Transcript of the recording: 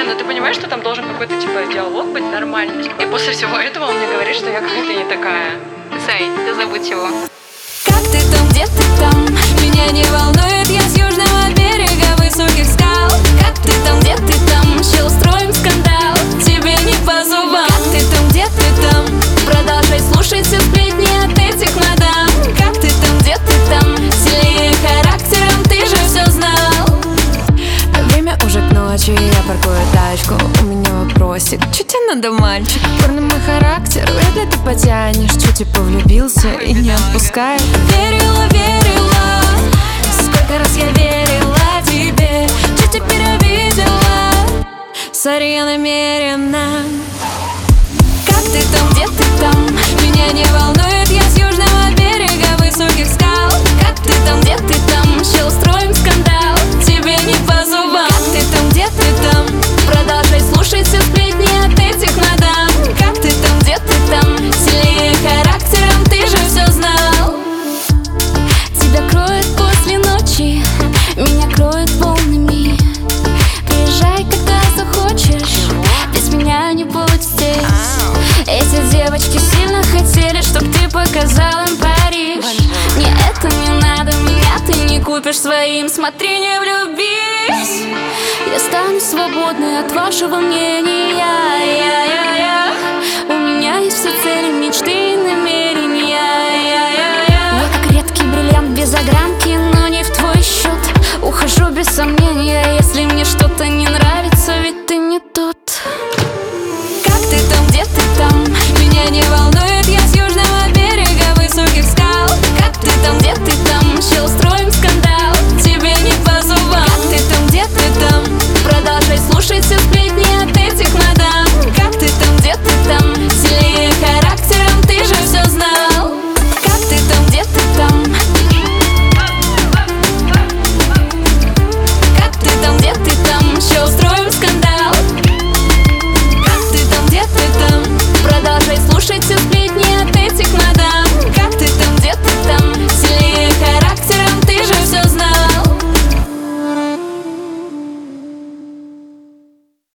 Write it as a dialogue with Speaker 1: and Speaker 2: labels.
Speaker 1: но ты понимаешь, что там должен какой-то, типа, диалог быть нормальный. И после всего этого он мне говорит, что я какая-то не такая.
Speaker 2: Зай, да забудь его.
Speaker 3: Как ты там, где ты там? Меня не волнует, я с южного берега высоких скал. Как ты там, где ты там? Ще устроим скандал, тебе не по зубам. Как ты там, где ты там? Продолжай слушать все сплетни от этих мадам. Как ты там, где ты там? Сильнее характером, ты же все знал. Время уже к ночи, я паркую тачку. У меня вопросик, чё тебе надо, мальчик? Парный мой характер, вряд ли ты потянешь. Чё типа влюбился и не отпускает? Верила, верила, сколько раз я верила тебе. Чё теперь обидела? Сори, я намерена. Как ты там, где ты там? Меня не волнует, я с южного берега высоких скал. Как ты там, где ты там? Ще устроим скандал, тебе не по зубам. Как ты там, где ты там? Продолжай слушать все сплетни от этих мадам. Как ты там, где ты там? Сильнее характером, ты же все знал. Тебя кроет после ночи, меня кроет волнами. Приезжай, когда захочешь, без меня не будет здесь. Эти девочки сильно хотели, чтоб ты показал им Париж. Мне это не надо, меня ты не купишь своим. Смотри, не влюбись. Я стану свободной от вашего мнения. У меня есть все цели, мечты и намерения. Я как редкий бриллиант без огранки, но не в твой счет. Ухожу без сомнения, если мне что-то не нравится, ведь ты не тот.